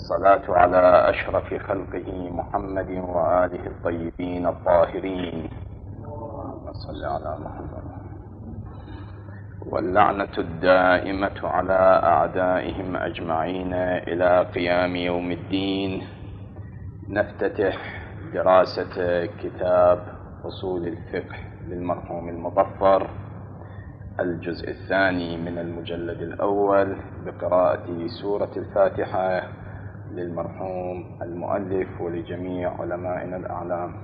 والصلاة على أشرف خلقه محمد وآله الطيبين الطاهرين. اللهم صل على محمد. واللعنة الدائمة على أعدائهم أجمعين إلى قيام يوم الدين. نفتتح دراسة كتاب أصول الفقه للمرحوم المظفر، الجزء الثاني من المجلد الأول، بقراءة سورة الفاتحة للمرحوم المؤلف ولجميع علمائنا الأعلام.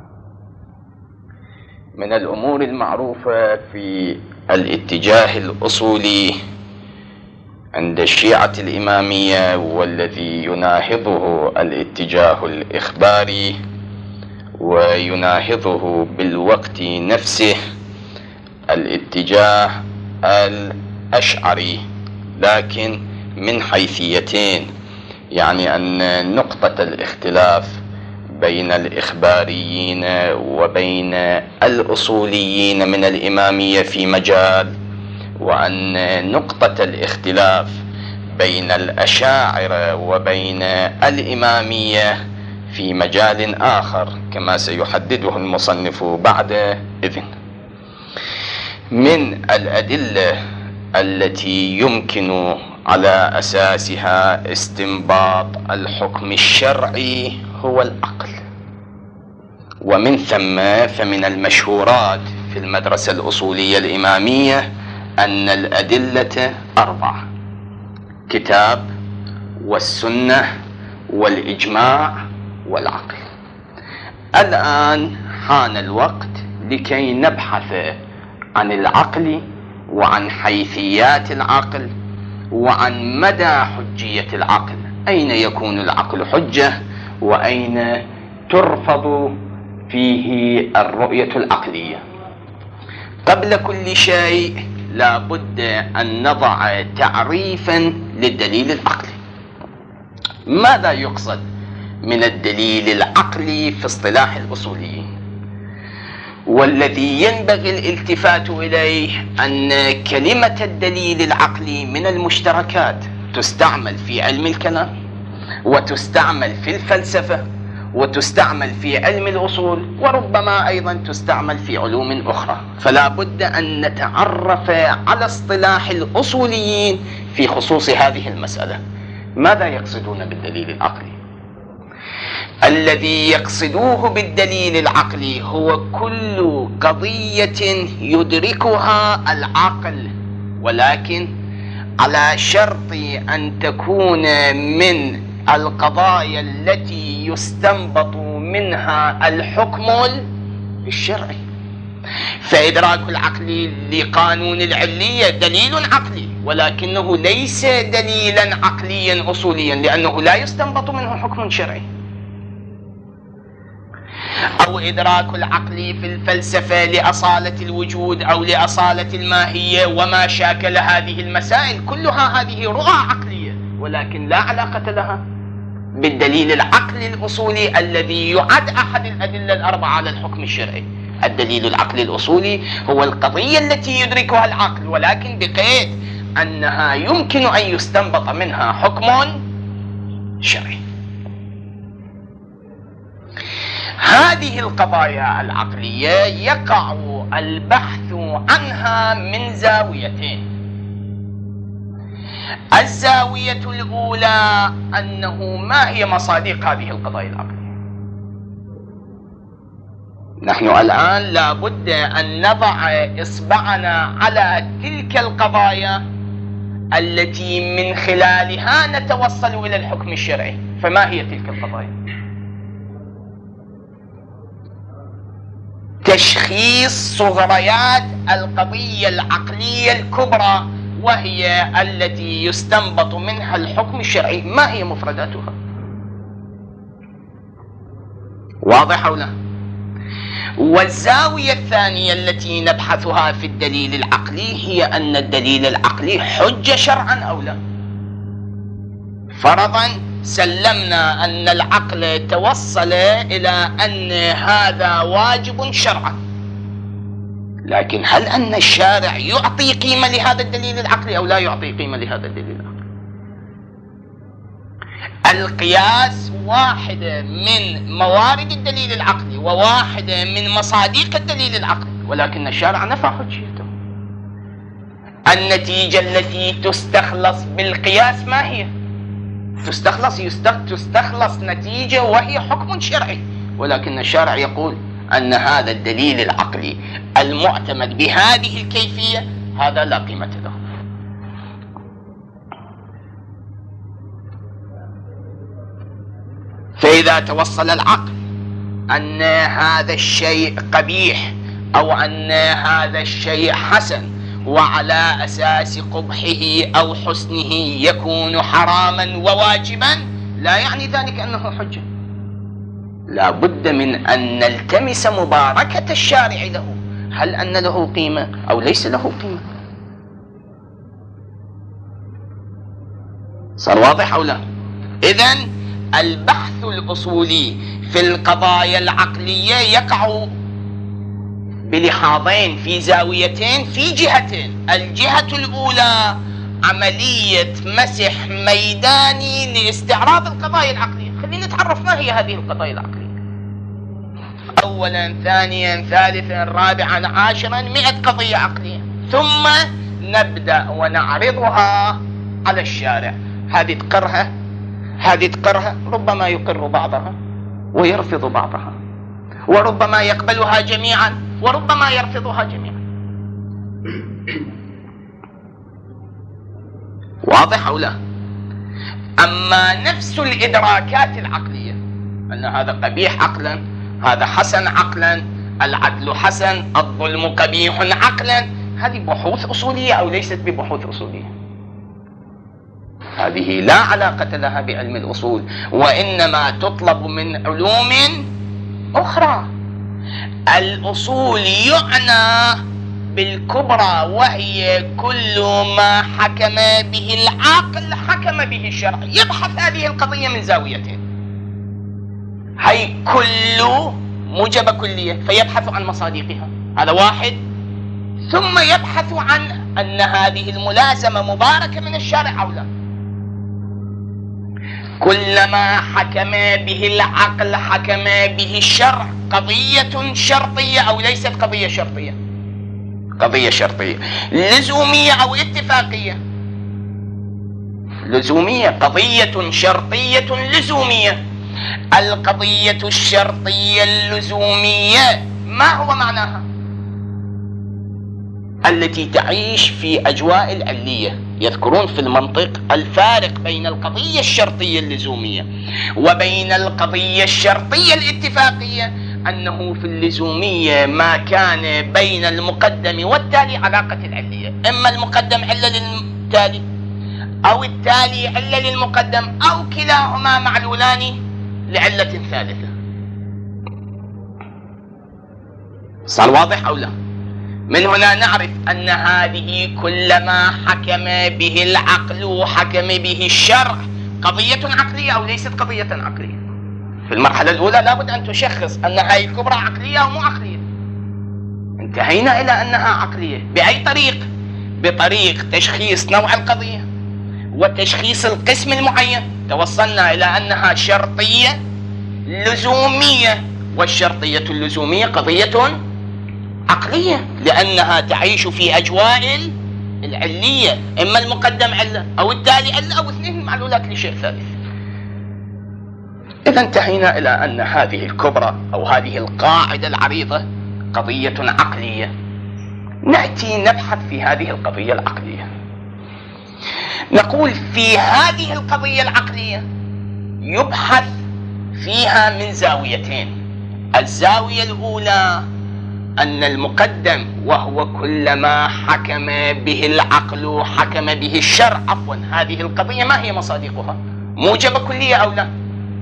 من الأمور المعروفة في الاتجاه الأصولي عند الشيعة الإمامية، والذي يناهضه الاتجاه الإخباري ويناهضه بالوقت نفسه الاتجاه الأشعري، لكن من حيثيتين. يعني أن نقطة الاختلاف بين الإخباريين وبين الأصوليين من الإمامية في مجال، وأن نقطة الاختلاف بين الأشاعرة وبين الإمامية في مجال آخر، كما سيحدده المصنف بعد إذن. من الأدلة التي يمكن على أساسها استنباط الحكم الشرعي هو العقل، ومن ثم فمن المشهورات في المدرسة الأصولية الإمامية أن الأدلة 4: كتاب والسنة والإجماع والعقل. الآن حان الوقت لكي نبحث عن العقل وعن حيثيات العقل وعن مدى حجية العقل. أين يكون العقل حجة وأين ترفض فيه الرؤية العقلية؟ قبل كل شيء لا بد أن نضع تعريفا للدليل العقلي. ماذا يقصد من الدليل العقلي في اصطلاح الأصوليين؟ والذي ينبغي الالتفات إليه أن كلمة الدليل العقلي من المشتركات تستعمل في علم الكلام، وتستعمل في الفلسفة، وتستعمل في علم الأصول، وربما أيضا تستعمل في علوم أخرى. فلا بد أن نتعرف على اصطلاح الأصوليين في خصوص هذه المسألة. ماذا يقصدون بالدليل العقلي؟ الذي يقصدوه بالدليل العقلي هو كل قضية يدركها العقل، ولكن على شرط أن تكون من القضايا التي يستنبط منها الحكم الشرعي. فإدراك العقل لقانون العلية دليل عقلي، ولكنه ليس دليلا عقليا أصوليا، لأنه لا يستنبط منه حكم شرعي. أو إدراك العقل في الفلسفة لأصالة الوجود أو لأصالة الماهية وما شاكل هذه المسائل، كلها هذه رؤى عقلية، ولكن لا علاقة لها بالدليل العقلي الأصولي الذي يعد أحد الأدلة 4 على الحكم الشرعي. الدليل العقلي الأصولي هو القضية التي يدركها العقل، ولكن بقيد أنها يمكن أن يستنبط منها حكم شرعي. هذه القضايا العقلية يقع البحث عنها من زاويتين. الزاوية الأولى أنه ما هي مصادق هذه القضايا العقلية. نحن الآن لا بد أن نضع إصبعنا على تلك القضايا التي من خلالها نتوصل إلى الحكم الشرعي. فما هي تلك القضايا؟ تشخيص صغريات القضية العقلية الكبرى، وهي التي يستنبط منها الحكم الشرعي. ما هي مفرداتها؟ واضح أو لا؟ والزاوية الثانية التي نبحثها في الدليل العقلي هي أن الدليل العقلي حجة شرعا أو لا. فرضا سلمنا أن العقل توصل إلى أن هذا واجب شرعا، لكن هل أن الشارع يعطي قيمة لهذا الدليل العقلي أو لا يعطي قيمة لهذا الدليل العقلي؟ القياس واحدة من موارد الدليل العقلي وواحدة من مصادق الدليل العقلي، ولكن الشارع نفى حجيته. النتيجة التي تستخلص بالقياس ما هي؟ تستخلص نتيجة وهي حكم شرعي، ولكن الشارع يقول أن هذا الدليل العقلي المعتمد بهذه الكيفية هذا لا قيمة له. فإذا توصل العقل أن هذا الشيء قبيح أو أن هذا الشيء حسن وعلى أساس قبحه أو حسنه يكون حراما وواجبا، لا يعني ذلك أنه حجة. لا بد من أن نلتمس مباركة الشارع له، هل أن له قيمة أو ليس له قيمة؟ صار واضح أو لا؟ إذن البحث الأصولي في القضايا العقلية يقع بلحاظين في زاويتين في جهتين. الجهة الأولى عملية مسح ميداني لاستعراض القضايا العقلية. خلينا نتعرف ما هي هذه القضايا العقلية أولا، ثانيا، ثالثا، رابعا، عاشرا، 100 قضية عقلية، ثم نبدأ ونعرضها على الشارع. هذه تقرها، ربما يقر بعضها ويرفض بعضها، وربما يقبلها جميعا وربما يرفضها جميعا. واضح أو لا؟ أما نفس الإدراكات العقلية أن هذا قبيح عقلا، هذا حسن عقلا، العدل حسن، الظلم قبيح عقلا، هذه بحوث أصولية أو ليست ببحوث أصولية؟ هذه لا علاقة لها بعلم الأصول، وإنما تطلب من علوم أخرى. الأصول يعنى بالكبرى، وهي كل ما حكم به العقل حكم به الشرع. يبحث هذه القضية من زاويتين، هي كل موجب كلية فيبحث عن مصادقها، هذا واحد، ثم يبحث عن أن هذه الملازمة مباركة من الشارع أو لا. كلما حكم به العقل حكم به الشرع. قضية شرطية أو ليست قضية شرطية؟ قضية شرطية. لزومية أو اتفاقية؟ لزومية. قضية شرطية لزومية. القضية الشرطية اللزومية ما هو معناها؟ التي تعيش في أجواء العلية. يذكرون في المنطق الفارق بين القضية الشرطية اللزومية وبين القضية الشرطية الاتفاقية، أنه في اللزومية ما كان بين المقدم والتالي علاقة العلية، إما المقدم علة للتالي أو التالي علة للمقدم أو كلاهما معلولان لعلة ثالثة. صار واضح أو لا؟ من هنا نعرف أن هذه كلما حكم به العقل وحكم به الشرع قضية عقلية أو ليست قضية عقلية. في المرحلة الأولى لابد أن تشخص أن هذه الكبرى عقلية أو مو عقلية. انتهينا إلى أنها عقلية بأي طريق؟ بطريق تشخيص نوع القضية وتشخيص القسم المعين. توصلنا إلى أنها شرطية لزومية، والشرطية اللزومية قضية عقلية لأنها تعيش في أجواء العلية، إما المقدم علة أو التالي علة أو اثنين معلولات لشيء ثالث. إذا انتهينا إلى أن هذه الكبرى أو هذه القاعدة العريضة قضية عقلية. نأتي نبحث في هذه القضية العقلية، نقول في هذه القضية العقلية يبحث فيها من زاويتين. الزاوية الأولى أن المقدم وهو كل ما حكم به العقل حكم به الشرع. عفوا، هذه القضية ما هي مصادقها؟ موجبة كلية أو لا؟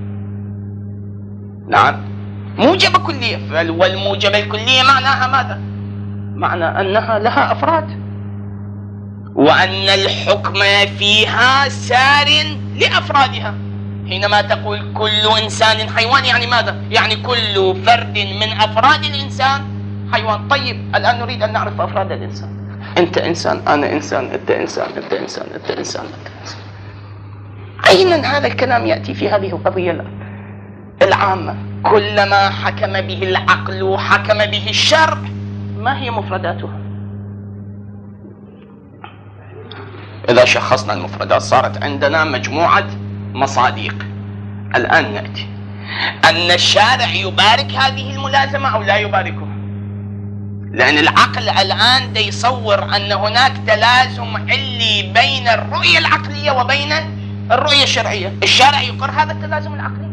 نعم موجبة كلية. والموجبة الكلية معناها ماذا؟ معنى أنها لها أفراد، وأن الحكم فيها سار لأفرادها. حينما تقول كل إنسان حيوان يعني ماذا؟ يعني كل فرد من أفراد الإنسان حيوان. طيب الآن نريد أن نعرف أفراد الإنسان. أنت إنسان، أنا إنسان، أنت إنسان، أنت إنسان، أنت إنسان، أنت إنسان. عينا هذا الكلام يأتي في هذه القضية العامة. كلما حكم به العقل وحكم به الشرع، ما هي مفرداتها؟ إذا شخصنا المفردات صارت عندنا مجموعة مصادق. الآن نأتي أن الشارع يبارك هذه الملازمة أو لا يباركها، لأن العقل الآن دا يصور أن هناك تلازم علي بين الرؤية العقلية وبين الرؤية الشرعية. الشارع يقر هذا التلازم العقلي،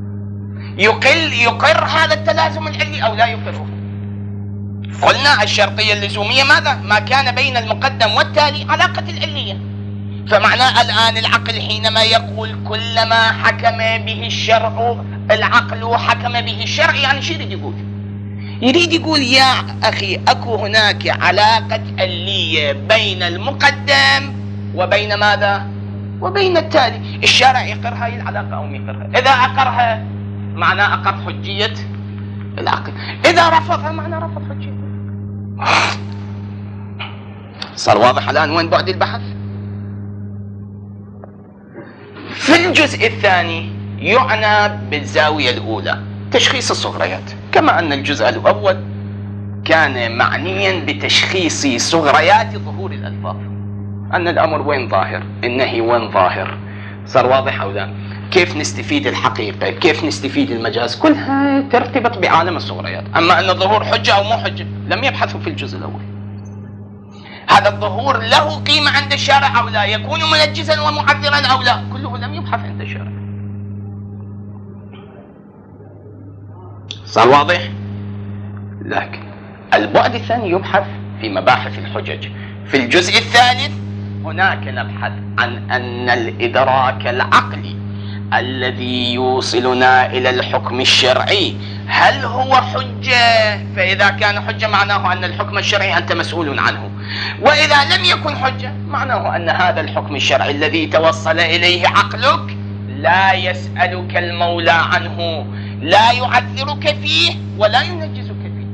يقر هذا التلازم العلي أو لا يقره. قلنا الشرطية اللزومية ماذا؟ ما كان بين المقدم والتالي علاقة العلية. فمعناه الآن العقل حينما يقول كلما حكم به الشرع العقل وحكم به الشرع، يعني شو يريد يقول؟ يريد يقول يا أخي أكو هناك علاقة علية بين المقدم وبين ماذا؟ وبين التالي. الشارع يقر هاي العلاقة أو ما يقرها؟ إذا أقرها معناه أقر حجية العقل، إذا رفضها معناه رفض حجية. صار واضح الآن وين بعد البحث؟ في الجزء الثاني يعنى بالزاوية الأولى تشخيص الصغريات، كما أن الجزء الأول كان معنيا بتشخيص صغريات ظهور الألفاظ، أن الأمر وين ظاهر، النهي وين ظاهر. صار واضح أو لا؟ كيف نستفيد الحقيقة، كيف نستفيد المجاز، كلها ترتبط بعالم الصغريات. أما أن الظهور حجة أو مو حجة لم يبحثوا في الجزء الأول. هذا الظهور له قيمة عند الشارع أو لا، يكون منجزا ومعذرا أو لا، كله لم يبحث عند الشارع. صار واضح؟ لكن البعد الثاني يبحث في مباحث الحجج. في الجزء الثالث هناك نبحث عن أن الإدراك العقلي الذي يوصلنا إلى الحكم الشرعي هل هو حجة؟ فإذا كان حجة معناه أن الحكم الشرعي أنت مسؤول عنه، وإذا لم يكن حجة معناه أن هذا الحكم الشرعي الذي توصل إليه عقلك لا يسألك المولى عنه، لا يعذرك فيه ولا ينجزك فيه.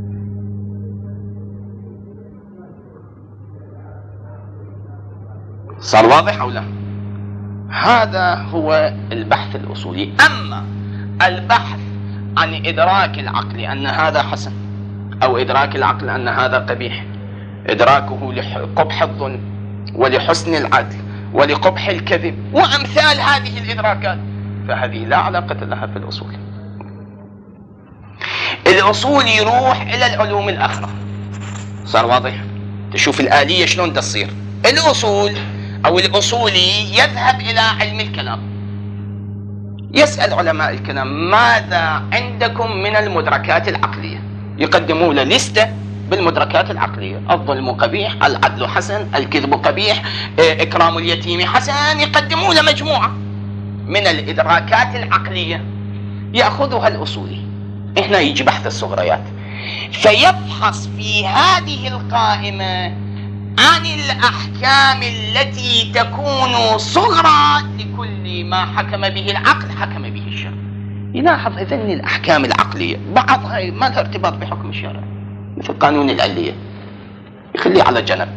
صار واضح أو لا؟ هذا هو البحث الأصولي. أما البحث عن إدراك العقل أن هذا حسن، أو إدراك العقل أن هذا قبيح، إدراكه لقبح الظلم ولحسن العدل ولقبح الكذب وأمثال هذه الإدراكات، فهذه لا علاقة لها في الأصول. الأصول يروح إلى العلوم الأخرى. صار واضح؟ تشوف الآلية شلون تصير. الأصول أو الأصولي يذهب إلى علم الكلام، يسأل علماء الكلام ماذا عندكم من المدركات العقلية، يقدموا له لستة بالمدركات العقلية، الظلم قبيح، العدل حسن، الكذب قبيح، إكرام اليتيم حسن، يقدموا له مجموعة من الإدراكات العقلية يأخذها الأصولي. هنا يجي بحث الصغريات، فيبحث في هذه القائمة عن الأحكام التي تكون صغرى لكل ما حكم به العقل حكم به الشرع. يلاحظ إذن الأحكام العقلية بعضها ما لها ارتباط بحكم الشرع، مثل قانون العلية يخليه على جنب.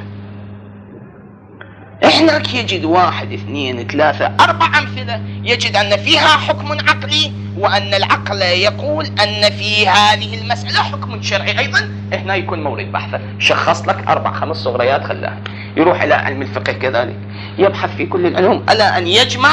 هناك يجد 1 2 3 4 أمثلة يجد أن فيها حكم عقلي، وأن العقل يقول أن في هذه المسألة حكم شرعي أيضا. هنا يكون مورد بحثه، شخص لك 4 5 صغريات خلاها. يروح إلى علم الفقه كذلك، يبحث في كل العلوم على أن يجمع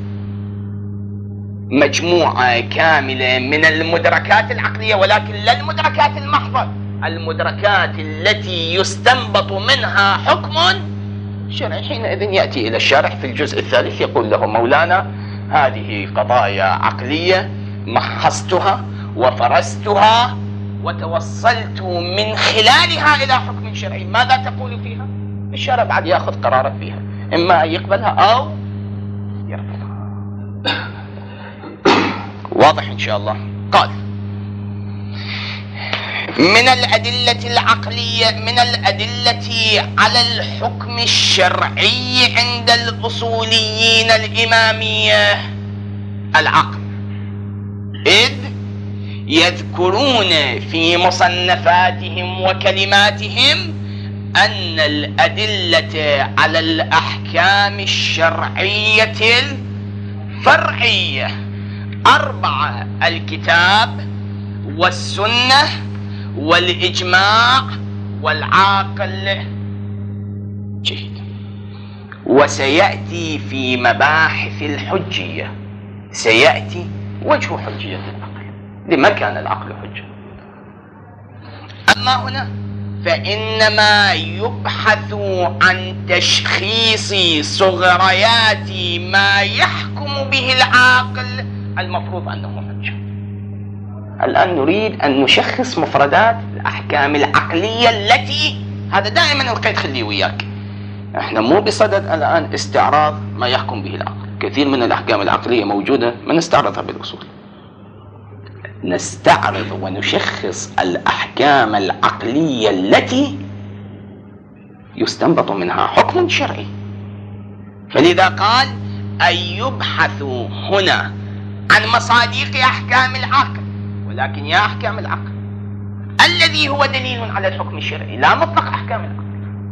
مجموعة كاملة من المدركات العقلية، ولكن لا المدركات المحضة، المدركات التي يستنبط منها حكم شرعي. حينئذ يأتي إلى الشارع في الجزء الثالث يقول له مولانا هذه قضايا عقلية محصتها وفرستها وتوصلت من خلالها إلى حكم شرعي، ماذا تقول فيها؟ الشارع بعد يأخذ قرارا فيها، إما يقبلها أو يرفضها. واضح إن شاء الله؟ قال من الأدلة العقلية، من الأدلة على الحكم الشرعي عند الأصوليين الإمامية العقل، إذ يذكرون في مصنفاتهم وكلماتهم أن الأدلة على الأحكام الشرعية فرعية 4: الكتاب والسنة والإجماع والعاقل. جيد. وسيأتي في مباحث الحجية، سيأتي وجه حجية العقل، لما كان العقل حجة. أما هنا فإنما يبحث عن تشخيص صغريات ما يحكم به العاقل المفروض أنه حجة. الآن نريد أن نشخص مفردات الأحكام العقلية التي، هذا دائما القيد خليه وياك، احنا مو بصدد الآن استعراض ما يحكم به العقل. كثير من الأحكام العقلية موجودة ما نستعرضها بالأصول، نستعرض ونشخص الأحكام العقلية التي يستنبط منها حكم شرعي. فلذا قال أن يبحث هنا عن مصادق أحكام العقل، ولكن يا أحكام العقل الذي هو دليل على الحكم الشرعي، لا مطلق أحكام العقل.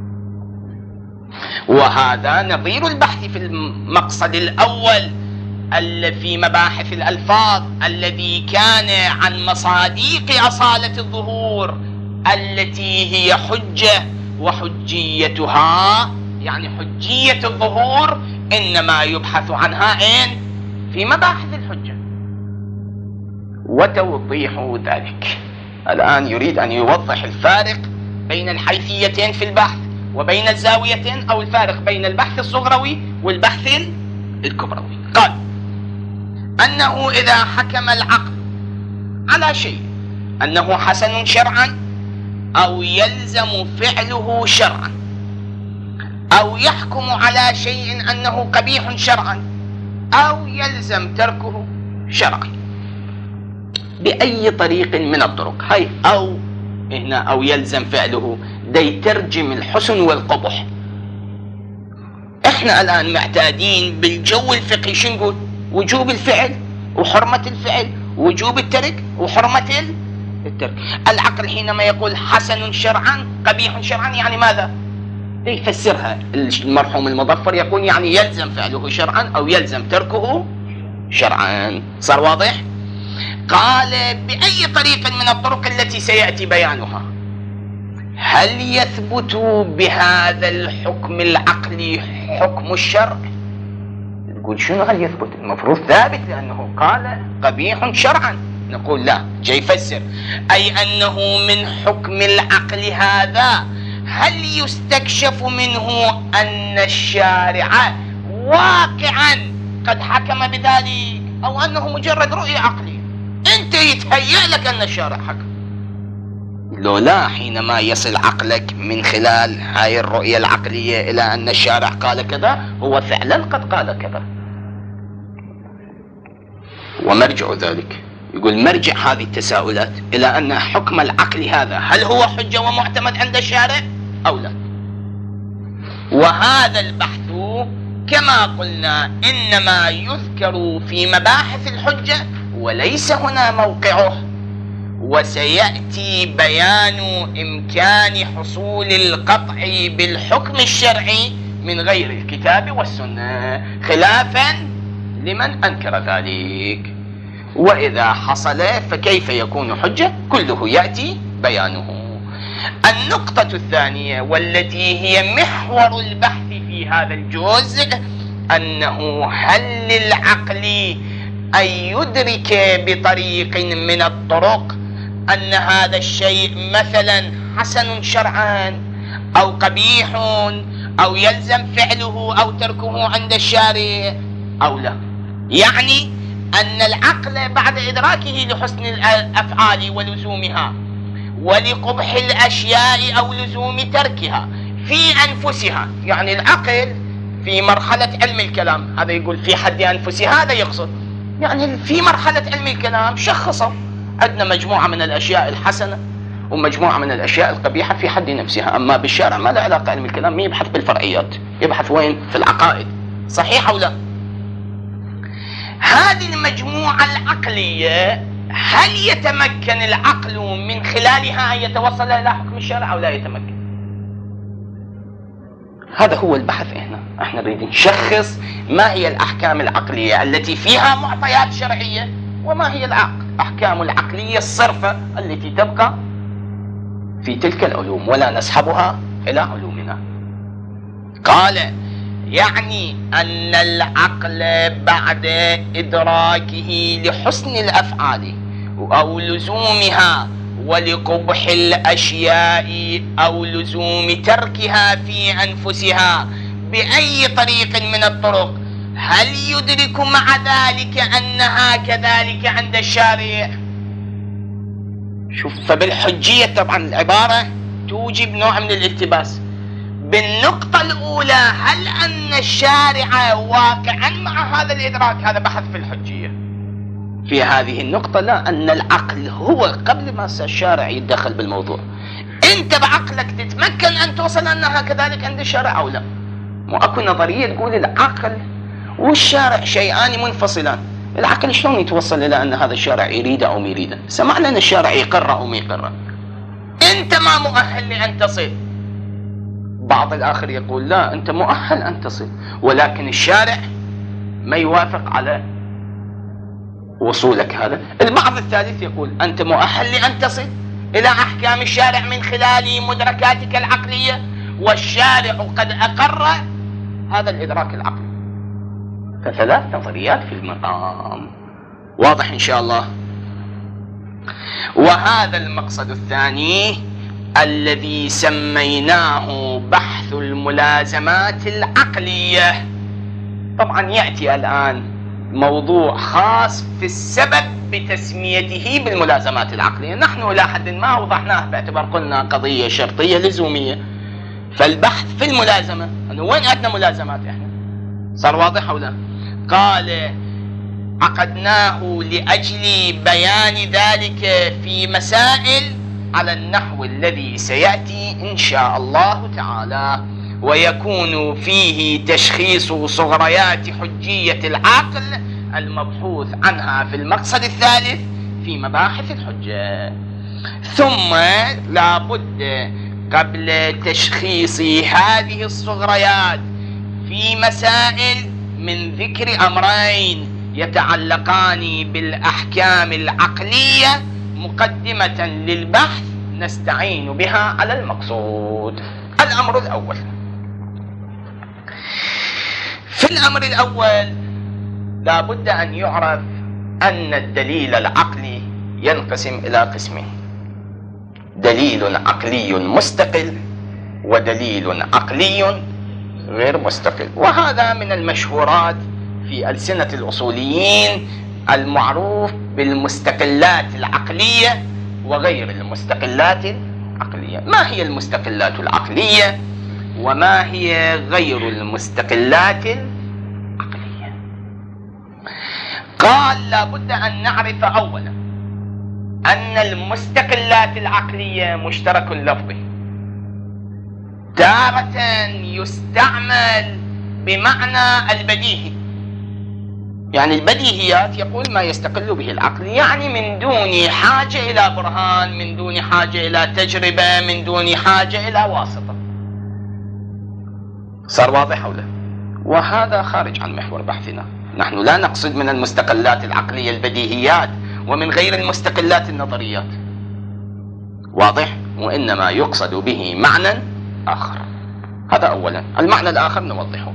وهذا نظير البحث في المقصد الأول في مباحث الألفاظ، الذي كان عن مصادق أصالة الظهور التي هي حجة، وحجيتها يعني حجية الظهور إنما يبحث عنها في مباحث الحجة. وتوضيح ذلك الآن يريد أن يوضح الفارق بين الحيثيتين في البحث وبين الزاويتين، أو الفارق بين البحث الصغروي والبحث الكبروي. قال أنه إذا حكم العقل على شيء أنه حسن شرعا، أو يلزم فعله شرعا، أو يحكم على شيء أنه قبيح شرعا، أو يلزم تركه شرعا بأي طريق من الطرق، هاي أو هنا أو يلزم فعله ده يترجم الحسن والقبح. احنا الآن معتادين بالجو الفقهي شو نقول؟ وجوب الفعل وحرمة الفعل، وجوب الترك وحرمة الترك. العقل حينما يقول حسن شرعا قبيح شرعا يعني ماذا؟ يفسرها المرحوم المظفر يقول يعني يلزم فعله شرعا أو يلزم تركه شرعا. صار واضح؟ قال بأي طريق من الطرق التي سيأتي بيانها. هل يثبت بهذا الحكم العقلي حكم الشرع؟ نقول شنو هل يثبت؟ المفروض ثابت، لأنه قال قبيح شرعا. نقول لا، جاي يفسر أي أنه من حكم العقل هذا هل يستكشف منه أن الشارع واقعا قد حكم بذلك، أو أنه مجرد رؤية عقلية أنت يتهيأ لك أن الشارع حكم؟ لو لا، حينما يصل عقلك من خلال هاي الرؤية العقلية إلى أن الشارع قال كذا، هو فعلا قد قال كذا. ومرجع ذلك يقول مرجع هذه التساؤلات إلى أن حكم العقل هذا هل هو حجة ومعتمد عند الشارع أو لا. وهذا البحث كما قلنا إنما يذكر في مباحث الحجة وليس هنا موقعه. وسيأتي بيان إمكان حصول القطع بالحكم الشرعي من غير الكتاب والسنة، خلافا لمن أنكر ذلك. وإذا حصل فكيف يكون حجة؟ كله يأتي بيانه. النقطة الثانية والتي هي محور البحث في هذا الجزء أنه هل للعقل أن يدرك بطريق من الطرق أن هذا الشيء مثلا حسن شرعا أو قبيح أو يلزم فعله أو تركه عند الشارع أو لا. يعني أن العقل بعد إدراكه لحسن الأفعال ولزومها ولقبح الأشياء أو لزوم تركها في أنفسها، يعني العقل في مرحلة علم الكلام، هذا يقول في حد أنفسها، هذا يقصد يعني في مرحلة علم الكلام شخصوا عندنا مجموعة من الأشياء الحسنة ومجموعة من الأشياء القبيحة في حد نفسها. أما بالشارع ما له علاقة، علم الكلام ما يبحث بالفرعيات، يبحث وين؟ في العقائد. صحيح أو لا؟ هذه المجموعة العقلية هل يتمكن العقل من خلالها أن يتوصل إلى حكم الشرع أو لا يتمكن؟ هذا هو البحث هنا. احنا نريد نشخص ما هي الأحكام العقلية التي فيها معطيات شرعية، وما هي الأحكام العقلية الصرفة التي تبقى في تلك العلوم ولا نسحبها إلى علومنا. قال يعني أن العقل بعد إدراكه لحسن الأفعال أو لزومها ولقبح الأشياء أو لزوم تركها في أنفسها بأي طريق من الطرق، هل يدرك مع ذلك أنها كذلك عند الشارع؟ شوف، فبالحجية طبعا العبارة توجب نوع من الالتباس. بالنقطة الأولى هل أن الشارع واقعا مع هذا الإدراك؟ هذا بحث في الحجية. في هذه النقطة لا، أن العقل هو قبل ما الشارع يتدخل بالموضوع. أنت بعقلك تتمكن أن توصل أنها كذلك عند الشارع أو لا. مو أكو نظرية تقول العقل والشارع شيئان منفصلان. العقل شلون يتوصل إلى أن هذا الشارع يريده أو ما يريده؟ سمعنا أن الشارع يقرر أو ما يقرر. أنت ما مؤهل لأن تصل. بعض الآخر يقول لا، أنت مؤهل أن تصل، ولكن الشارع ما يوافق على وصولك هذا. البعض الثالث يقول أنت مؤهل لأن تصل إلى أحكام الشارع من خلال مدركاتك العقلية، والشارع قد أقر هذا الإدراك العقلي. فثلاث نظريات في المقام. واضح إن شاء الله. وهذا المقصد الثاني الذي سميناه بحث الملازمات العقلية. طبعا يأتي الآن موضوع خاص في السبب بتسميته بالملازمات العقلية. نحن إلى حد ما وضحناه باعتبار قلنا قضية شرطية لزومية. فالبحث في الملازمة أنه وين عندنا ملازمات إحنا؟ صار واضح أو لا؟ قال عقدناه لأجل بيان ذلك في مسائل على النحو الذي سيأتي إن شاء الله تعالى، ويكون فيه تشخيص صغريات حجية العقل المبحوث عنها في المقصد الثالث في مباحث الحجة. ثم لا بد قبل تشخيص هذه الصغريات في مسائل من ذكر أمرين يتعلقان بالأحكام العقلية مقدمة للبحث نستعين بها على المقصود. الأمر الأول، في الأمر الأول لا بد أن يعرف أن الدليل العقلي ينقسم إلى قسمين: دليل عقلي مستقل ودليل عقلي غير مستقل. وهذا من المشهورات في ألسنة الأصوليين المعروف بالمستقلات العقلية وغير المستقلات العقلية. ما هي المستقلات العقلية وما هي غير المستقلات العقلية؟ قال لا بد أن نعرف أولا أن المستقلات العقلية مشترك لفظي، تارة يستعمل بمعنى البديهي، يعني البديهيات يقول ما يستقل به العقل، يعني من دون حاجة إلى برهان، من دون حاجة إلى تجربة، من دون حاجة إلى واسطة. صار واضح أو لا؟ وهذا خارج عن محور بحثنا. نحن لا نقصد من المستقلات العقلية البديهيات، ومن غير المستقلات النظريات. واضح؟ وإنما يقصد به معنى آخر. هذا أولا. المعنى الآخر نوضحه.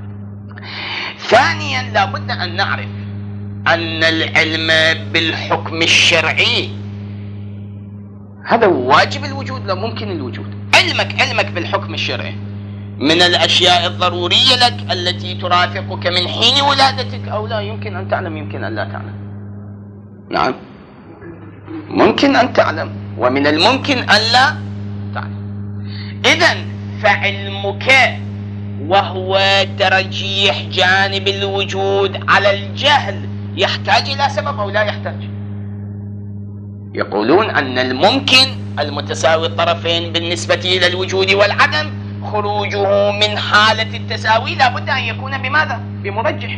ثانيا لا بد أن نعرف أن العلم بالحكم الشرعي هذا واجب الوجود، لا ممكن الوجود. علمك بالحكم الشرعي من الأشياء الضرورية لك التي ترافقك من حين ولادتك، أو لا يمكن أن تعلم، يمكن أن لا تعلم. نعم، ممكن أن تعلم ومن الممكن أن لا تعلم. إذن فعلمك وهو ترجيح جانب الوجود على الجهل يحتاج إلى سبب أو لا يحتاج؟ يقولون أن الممكن المتساوي الطرفين بالنسبة إلى الوجود والعدم خروجه من حالة التساوي لا بد أن يكون بماذا؟ بمرجح.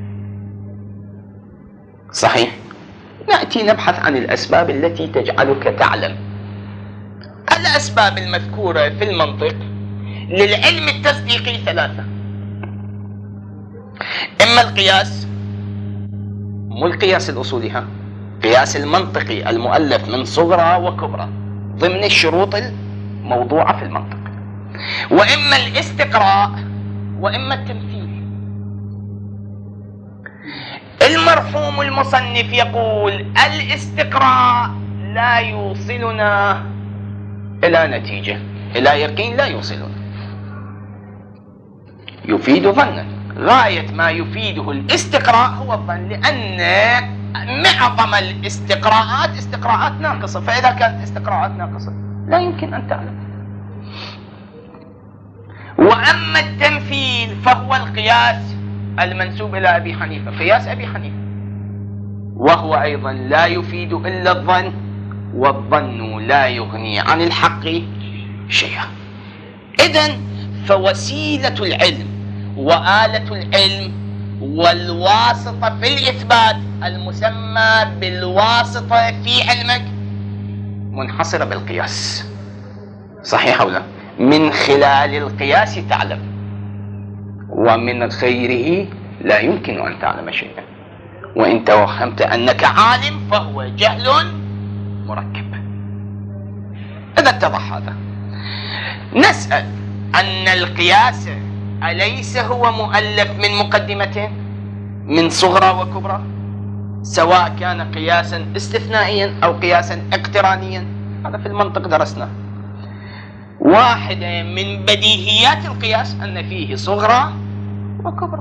صحيح. نأتي نبحث عن الأسباب التي تجعلك تعلم. الأسباب المذكورة في المنطق للعلم التصديقي ثلاثة: إما القياس، مو القياس الأصولي، قياس المنطقي المؤلف من صغرى وكبرى ضمن الشروط الموضوعة في المنطق، وإما الاستقراء، وإما التمثيل. المرحوم المصنف يقول الاستقراء لا يوصلنا إلى نتيجة، إلى يقين لا يوصلنا، يفيد ظنا. غاية ما يفيده الاستقراء هو الظن، لأن معظم الاستقراءات استقراءات ناقصة، فإذا كانت استقراءات ناقصة لا يمكن أن تعلم. وأما التمثيل فهو القياس المنسوب إلى أبي حنيفة، قياس أبي حنيفة، وهو أيضا لا يفيد إلا الظن، والظن لا يغني عن الحق شيئا. إذن فوسيلة العلم وآلة العلم والواسطة في الإثبات المسمى بالواسطة في علمك منحصرة بالقياس، صحيح أو لا؟ من خلال القياس تعلم، ومن غيره لا يمكن أن تعلم شيئا، وإن توهمت أنك عالم فهو جهل مركب. إذا اتضح هذا نسأل أن القياس أليس هو مؤلف من مقدمتين من صغرى وكبرى، سواء كان قياسا استثنائيا أو قياسا اقترانيا؟ هذا في المنطق درسنا. واحدة من بديهيات القياس أن فيه صغرى وكبرى.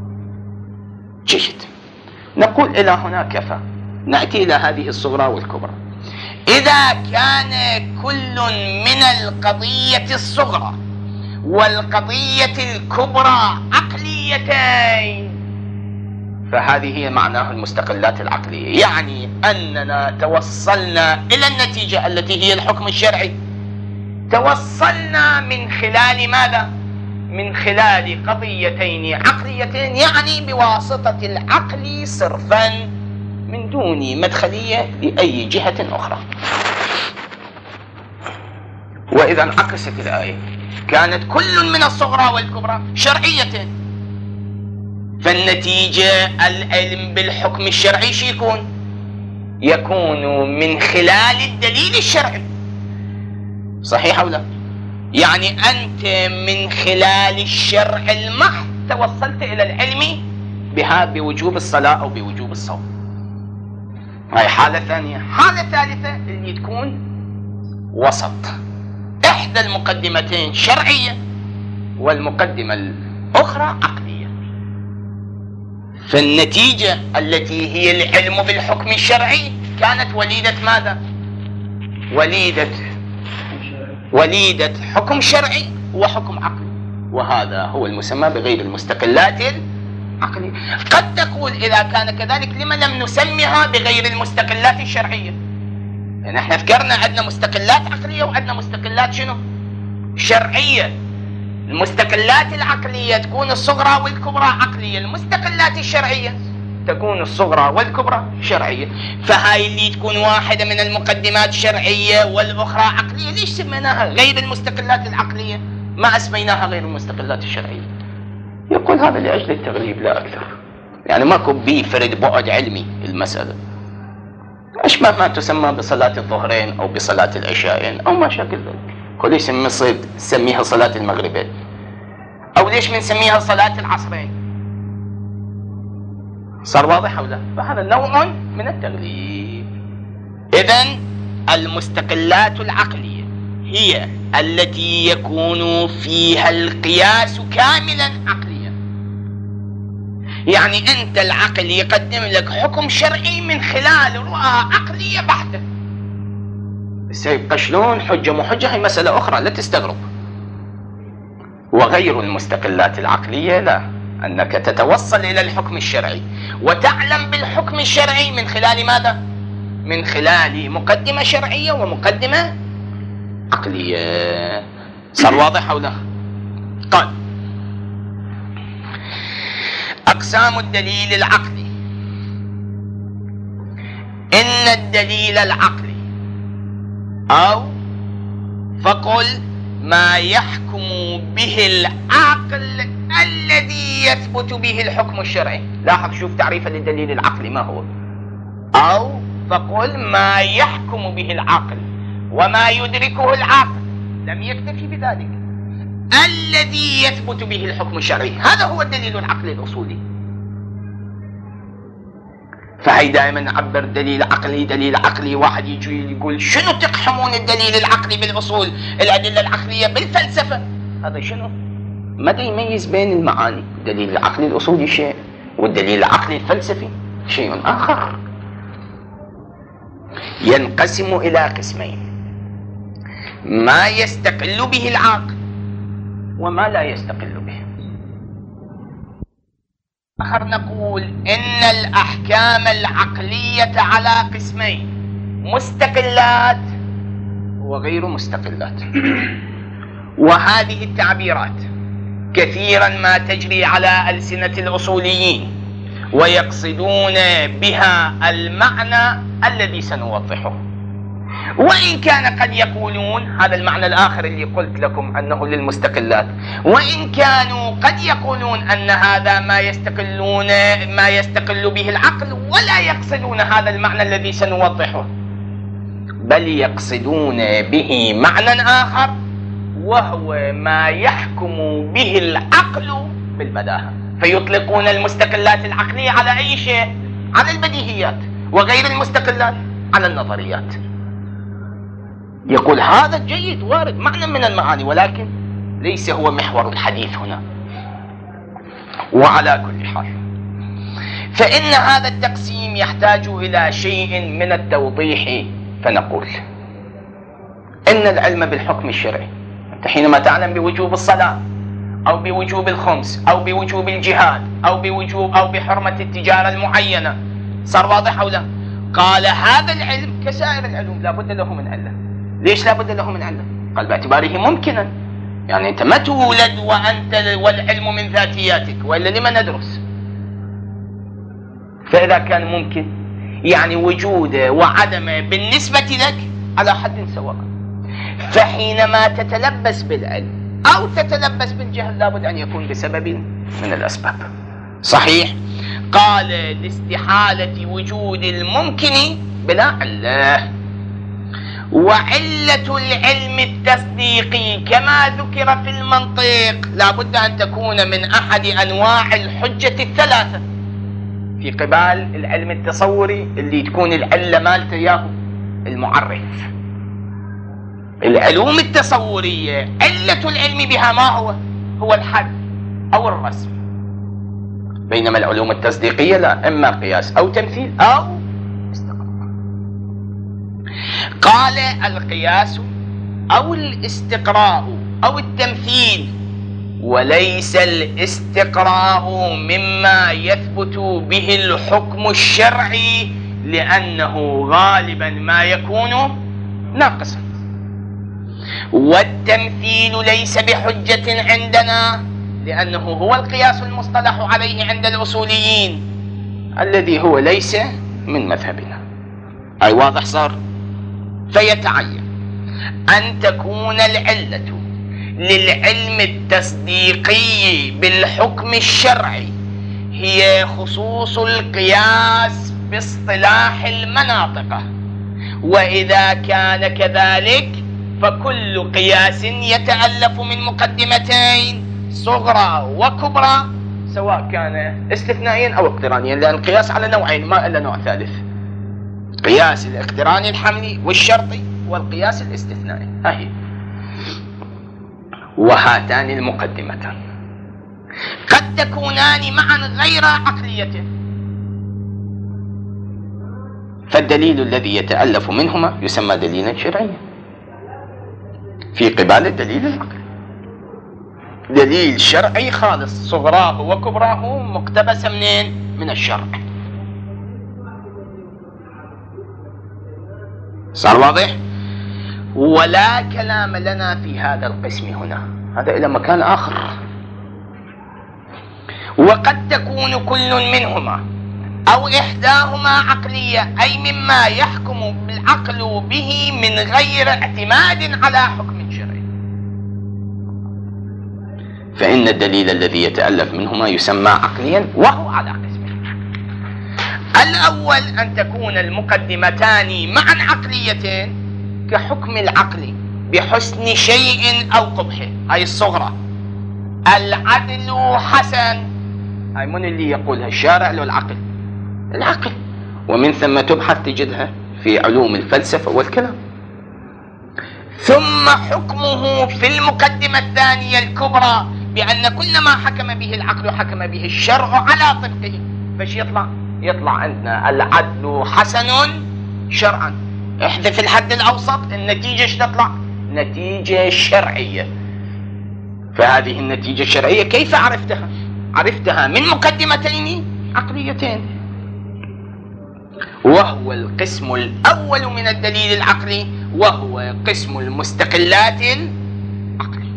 جيد، نقول إلى هنا كفى، نأتي إلى هذه الصغرى والكبرى. إذا كان كل من القضية الصغرى والقضية الكبرى عقليتين، فهذه هي معناه المستقلات العقلية، يعني أننا توصلنا إلى النتيجة التي هي الحكم الشرعي، توصلنا من خلال ماذا؟ من خلال قضيتين عقليتين، يعني بواسطة العقل صرفا من دون مدخلية لأي جهة أخرى. وإذا انعكست الآية، كانت كل من الصغرى والكبرى شرعية، فالنتيجة العلم بالحكم الشرعي يكون من خلال الدليل الشرعي، صحيح أو لا؟ يعني أنت من خلال الشرع المحض توصلت إلى العلم بها بوجوب الصلاة أو بوجوب الصوم. هاي حالة ثانية. حالة ثالثة اللي تكون وسط، إحدى المقدمتين شرعية والمقدمة الأخرى عقلية، فالنتيجة التي هي العلم بالحكم الشرعي كانت وليدة ماذا؟ وليدة حكم شرعي وحكم عقلي، وهذا هو المسمى بغير المستقلات العقلية. قد تقول إذا كان كذلك لما لم نسميها بغير المستقلات الشرعية؟ لأن احنا ذكرنا عندنا مستقلات عقلية وعندنا مستقلات شنو؟ شرعية. المستقلات العقلية تكون الصغرى والكبرى عقلية، المستقلات الشرعية تكون الصغرى والكبرى شرعية. فهاي اللي تكون واحدة من المقدمات شرعية والأخرى عقلية، ليش سميناها غير المستقلات العقلية؟ ما أسميناها غير المستقلات الشرعية؟ يقول هذا لأجل التغليب لا أكثر، يعني ماكو بيه فرد بعد علمي المسألة، أشبه ما تسمى بصلاة الظهرين أو بصلاة العشاءين أو ما شاكل ذلك. ليش نسميها صلاة المغربين، أو ليش بنسميها صلاة العصرين؟ صار واضح أو لا؟ فهذا نوع من التغليب. إذن المستقلات العقلية هي التي يكون فيها القياس كاملا عقليا، يعني أنت العقل يقدم لك حكم شرعي من خلال رؤى عقلية بحتة. سيبقى شلون حجة محجة هي مسألة أخرى لا تستغرب. وغير المستقلات العقلية لا، أنك تتوصل إلى الحكم الشرعي وتعلم بالحكم الشرعي من خلال ماذا؟ من خلال مقدمة شرعية ومقدمة عقلية. صار واضح أو لا؟ قال أقسام الدليل العقلي. إن الدليل العقلي أو فقل ما يحكم به العقل الذي يثبت به الحكم الشرعي. لاحظ شوف تعريف للدليل العقلي ما هو، أو فقل ما يحكم به العقل وما يدركه العقل، لم يكتفي بذلك، الذي يثبت به الحكم الشرعي، هذا هو الدليل العقلي الأصولي. فهي دائما نعبر دليل عقلي دليل عقلي، واحد يجي يقول شنو تقحمون الدليل العقلي بالأصول، الأدلة العقلية بالفلسفة، هذا شنو؟ ماذا يميز بين المعاني؟ الدليل العقلي الأصولي شيء والدليل العقلي الفلسفي شيء آخر. ينقسم إلى قسمين: ما يستقل به العقل وما لا يستقل به. آخر نقول إن الأحكام العقلية على قسمين: مستقلات وغير مستقلات. وهذه التعبيرات كثيرا ما تجري على ألسنة الأصوليين ويقصدون بها المعنى الذي سنوضحه، وإن كان قد يقولون هذا المعنى الآخر اللي قلت لكم أنه للمستقلات، وإن كانوا قد يقولون أن هذا ما يستقل به العقل، ولا يقصدون هذا المعنى الذي سنوضحه، بل يقصدون به معنى آخر وهو ما يحكم به العقل بالبداهة، فيطلقون المستقلات العقلية على أي شيء؟ على البديهيات، وغير المستقلات على النظريات. يقول هذا جيد وارد معنى من المعاني، ولكن ليس هو محور الحديث هنا. وعلى كل حال فإن هذا التقسيم يحتاج إلى شيء من التوضيح، فنقول إن العلم بالحكم الشرعي، أنت حينما تعلم بوجوب الصلاة أو بوجوب الخمس أو بوجوب الجهاد أو بحرمة التجارة المعينة، صار واضح أو لا؟ قال هذا العلم كسائر العلوم لا بد له من علة. ليش لا بد له من علة؟ قال باعتباره ممكنا، يعني أنت ما تولد وأنت والعلم من ذاتياتك، وإلا لما ندرس؟ فإذا كان ممكن يعني وجوده وعدمه بالنسبة لك على حد سواء، فحينما تتلبس بالعلم أو تتلبس بالجهل لابد أن يكون بسبب من الأسباب. صحيح؟ قال لاستحالة وجود الممكن بلا علة. وعلة العلم التصديقي كما ذكر في المنطق لابد أن تكون من أحد أنواع الحجة الثلاثة في قبال العلم التصوري، اللي تكون العلة مالته ياهو المعرف. العلوم التصورية علة العلم بها ما هو الحد أو الرسم، بينما العلوم التصديقية لا، إما قياس أو تمثيل أو استقراء. قال القياس أو الاستقراء أو التمثيل، وليس الاستقراء مما يثبت به الحكم الشرعي، لأنه غالبا ما يكون ناقصا. والتمثيل ليس بحجة عندنا، لأنه هو القياس المصطلح عليه عند الأصوليين، الذي هو ليس من مذهبنا. أي واضح صار؟ فيتعين أن تكون العلة للعلم التصديقي بالحكم الشرعي هي خصوص القياس باصطلاح المناطق، وإذا كان كذلك فكل قياس يتألف من مقدمتين صغرى وكبرى، سواء كان استثنائيا أو اقترانيا، لأن القياس على نوعين ما إلا نوع ثالث: قياس الاقتراني الحملي والشرطي، والقياس الاستثنائي. هاي وهاتان المقدمتان قد تكونان معا غير عقلية، فالدليل الذي يتألف منهما يسمى دليلا شرعيا في قبال الدليل العقلي. دليل شرعي خالص، صغراه وكبراه مقتبسة منين؟ من الشرع. صار واضح؟ ولا كلام لنا في هذا القسم هنا، هذا إلى مكان آخر. وقد تكون كل منهما أو إحداهما عقلية، أي مما يحكم بالعقل به من غير اعتماد على حكم شرعي. فإن الدليل الذي يتألف منهما يسمى عقليا، وهو على قسمين. الأول أن تكون المقدمتان معا عقليتين كحكم العقل بحسن شيء أو قبحه، هاي الصغرى. العدل حسن، هاي من اللي يقولها؟ الشارع لو العقل؟ العقل. ومن ثم تبحث تجدها في علوم الفلسفة والكلام. ثم حكمه في المقدمة الثانية الكبرى بأن كل ما حكم به العقل حكم به الشرع على طبقه. فش يطلع عندنا العدل حسن شرعا. احذف الحد الأوسط، النتيجة ايش تطلع؟ نتيجة شرعية. فهذه النتيجة الشرعية كيف عرفتها؟ عرفتها من مقدمتين عقليتين، وهو القسم الأول من الدليل العقلي، وهو قسم المستقلات العقلية.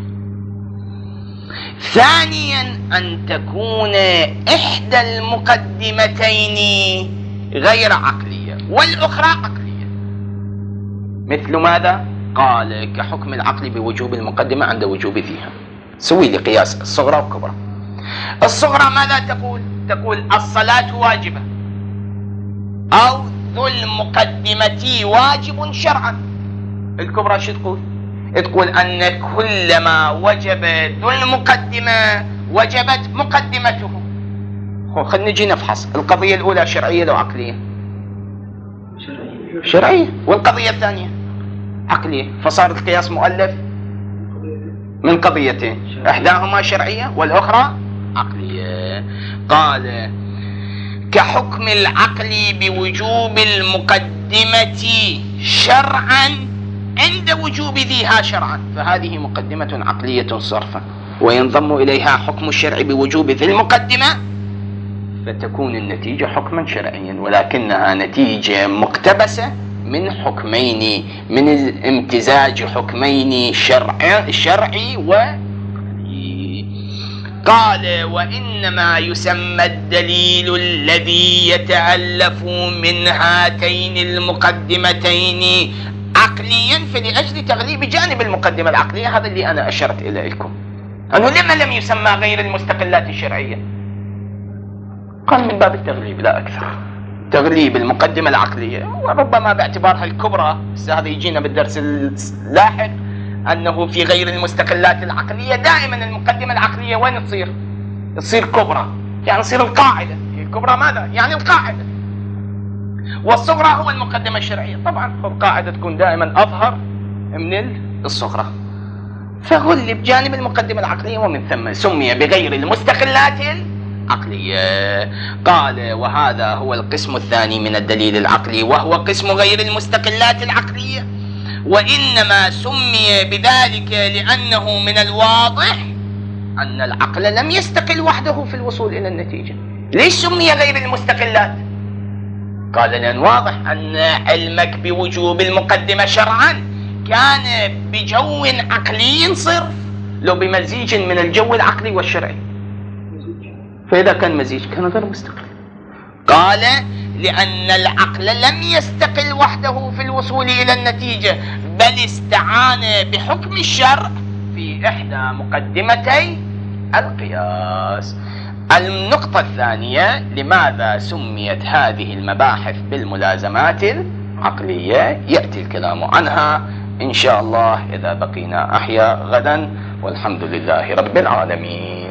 ثانيا أن تكون إحدى المقدمتين غير عقلية والأخرى عقلية. مثل ماذا؟ قال كحكم العقل بوجوب المقدمة عند وجوب ذيها. سوي لي قياس الصغرى والكبرى. الصغرى ماذا تقول؟ تقول الصلاة واجبة، أو ذو المقدمة واجب شرعا. الكبرى شو تقول؟ تقول أن كلما وجب ذو المقدمة وجبت مقدمته. خلينا نجي نفحص. القضية الأولى شرعية لو عقلية؟ شرعية. والقضية الثانية عقلية. فصار القياس مؤلف من قضيتين، إحداهما شرعية والأخرى عقلية. قال كحكم العقل بوجوب المقدمة شرعا عند وجوب ذيها شرعا، فهذه مقدمة عقلية صرفا، وينضم إليها حكم الشرع بوجوب ذي المقدمة، فتكون النتيجة حكما شرعيا، ولكنها نتيجة مقتبسة من حكمين، من امتزاج حكمين شرعي وعقلي. قال وإنما يسمى الدليل الذي يتألف من هاتين المقدمتين عقليا فلأجل تغليب جانب المقدمة العقلية. هذا اللي أنا أشرت إليكم أنه لما لم يسمى غير المستقلات الشرعية؟ قال من باب التغليب لا أكثر، تغليب المقدمة العقلية، وربما باعتبارها الكبرى. هذا يجينا بالدرس اللاحق أنه في غير المستقلات العقلية دائما المقدمة العقلية وين تصير كبرى، يعني تصير القاعدة. الكبرى ماذا؟ يعني القاعدة. والصغرى هو المقدمة الشرعية. طبعا القاعدة تكون دائما أظهر من الصغرى، فغلب جانب المقدمة العقلية، ومن ثم سمي بغير المستقلات العقلية. قال وهذا هو القسم الثاني من الدليل العقلي، وهو قسم غير المستقلات العقلية، وإنما سمي بذلك لأنه من الواضح أن العقل لم يستقل وحده في الوصول إلى النتيجة. ليش سمي غير المستقلات؟ قال لأن واضح أن علمك بوجوب المقدمة شرعا كان بجو عقلي صرف، لو بمزيج من الجو العقلي والشرعي، فإذا كان مزيج كان غير مستقل. قال لأن العقل لم يستقل وحده في الوصول إلى النتيجة، بل استعان بحكم الشرع في إحدى مقدمتي القياس. النقطة الثانية، لماذا سميت هذه المباحث بالملازمات العقلية؟ يأتي الكلام عنها إن شاء الله إذا بقينا أحيا غدا، والحمد لله رب العالمين.